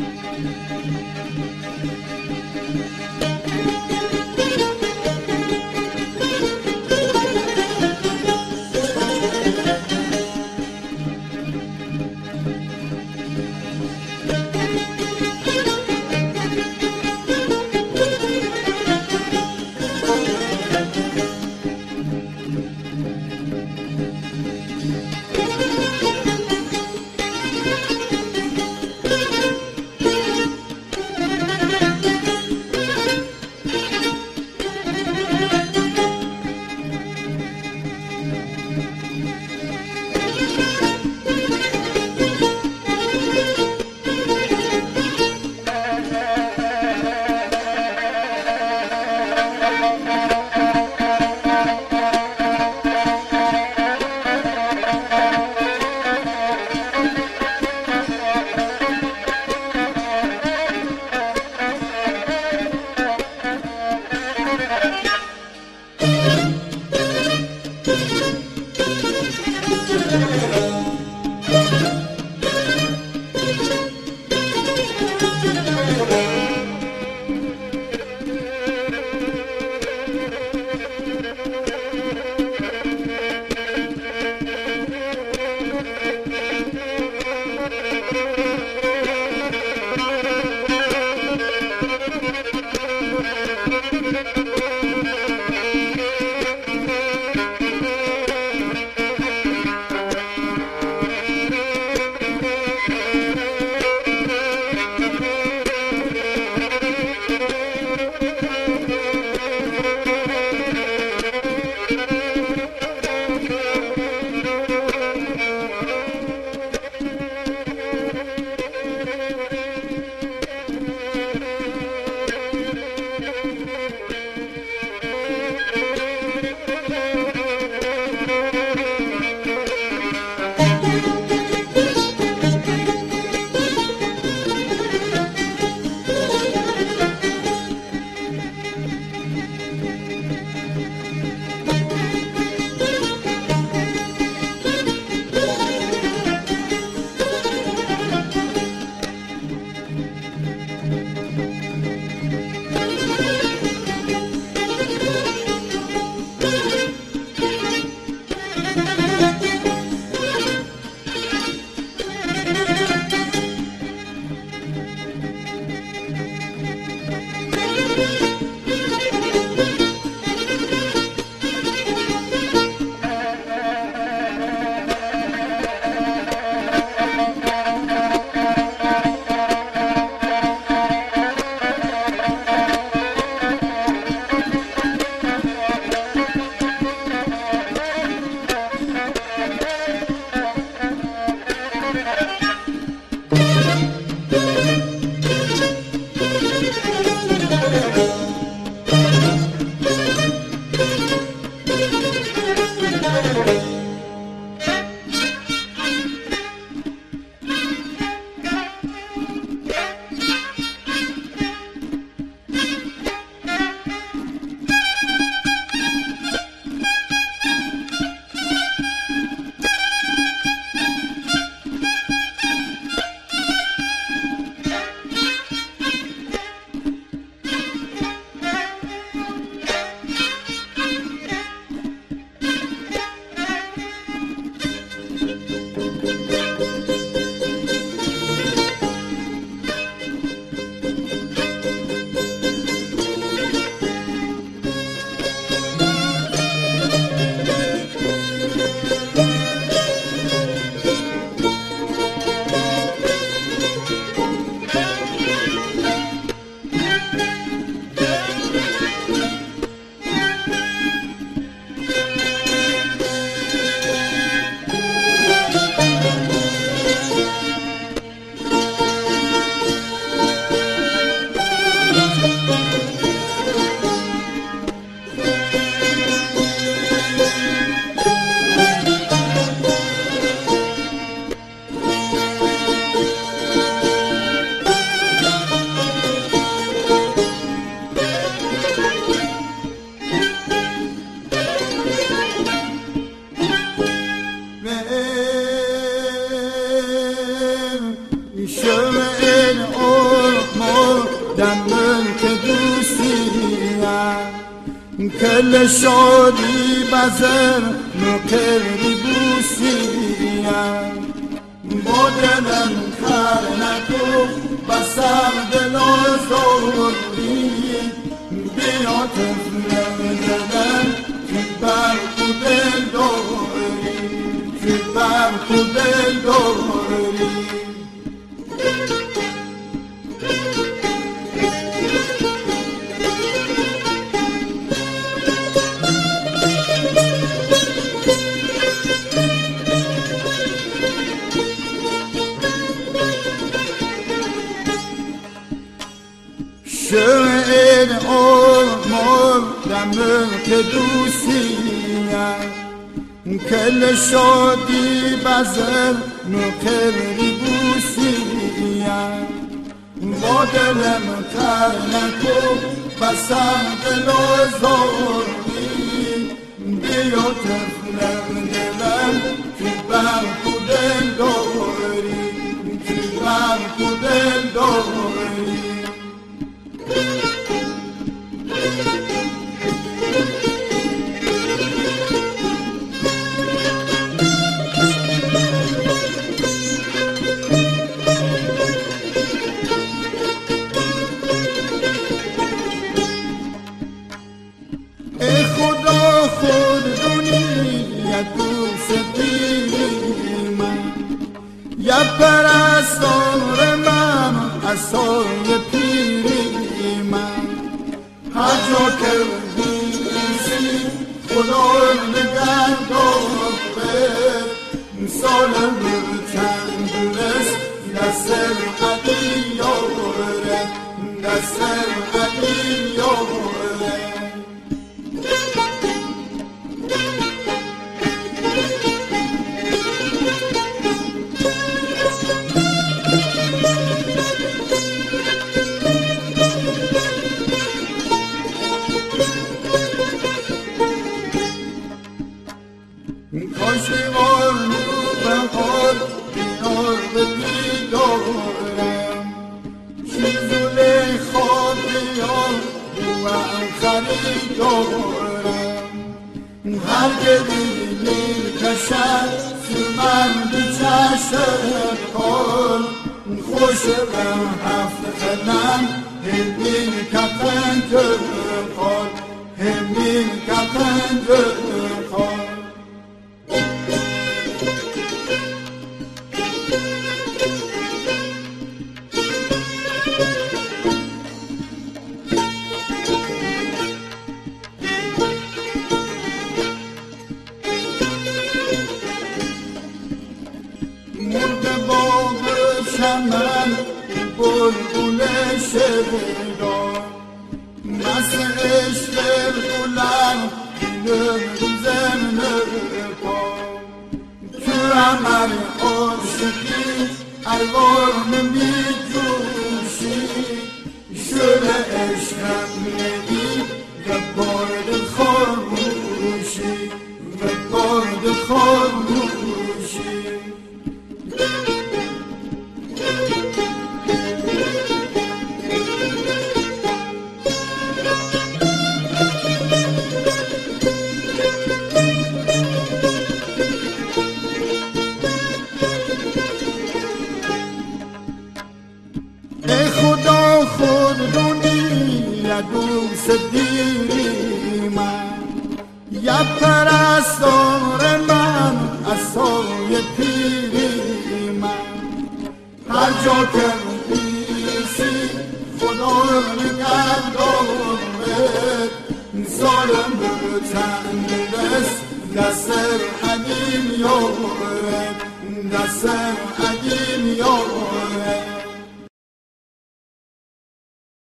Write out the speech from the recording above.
شمعين کل شادی بزر نکری بوسیم با دلم کر نکو بسر دل آزادی بیا تفلم دلم که بر تو دل داری که بر تو دل داری شعر آمار دمه که دوستیم کل شادی بزر نکری بوسیم با دلم کر نکو بسم دل آزادی بیا تفلم دلم که بر تو دل داری که بر تو دل داری ای خدا خود دنیا دوست دیری من یا پرستار من اصای پیری من هر جا که بیسی خدا نگه داره سالم تندرست دستم عدی یاره دستم عدی یاره کاشیوار بهار بیار به دیدارم چیزوله خواب بیار و خریدارم هر گلی کشد سومن بی چشم کار خوش بم هفت خدم همین کفن کار همین کفن کار مرد باغ چمن بلبل شبدار مست عشق بلند روزم نرپا تو عمل عاشقی الوار نمی جوشی شل عشقم نمی و بارد خاموشی و بارد خاموشی ای خدا خود دنیا دوست دیری من یا پرستار من اصای پیری من هر جا که بیسی خدا نگه داره سالم به تندرست دستم عدیم یاره دستم عدیم یاره